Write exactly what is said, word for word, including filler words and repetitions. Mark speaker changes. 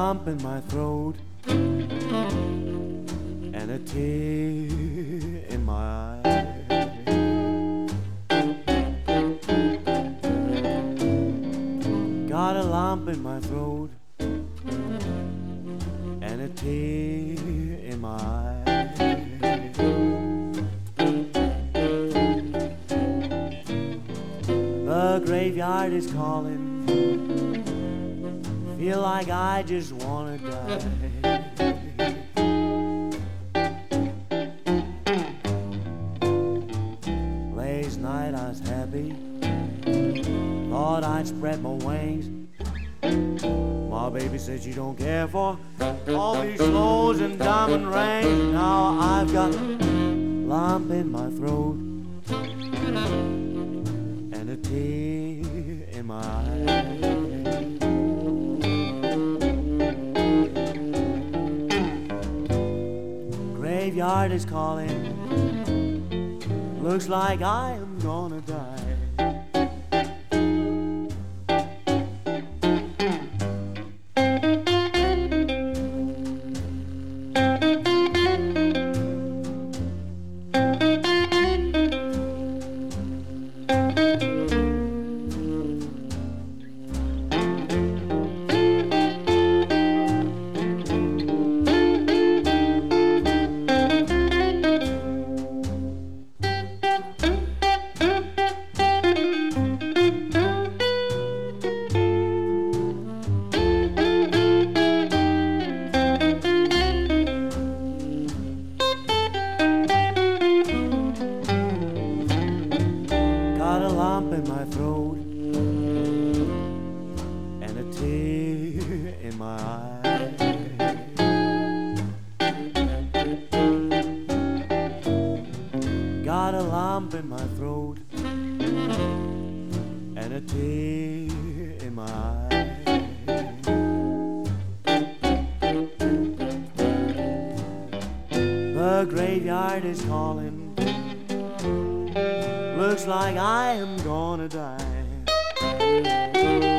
Speaker 1: lump in my throat and a tear in my eye. Got a lump in my throat and a tear in my eye. The graveyard is calling. Feel like I just wanna die. Last night I was happy, thought I'd spread my wings. My baby said she don't care for all these clothes and diamond rings. Now I've got a lump in my throat and a tear in my eye. Graveyard is calling. Looks like I am gonna die. Got a lump in my throat and a tear in my eye. Got a lump in my throat and a tear in my eye. The graveyard is calling. Looks like I am gonna die.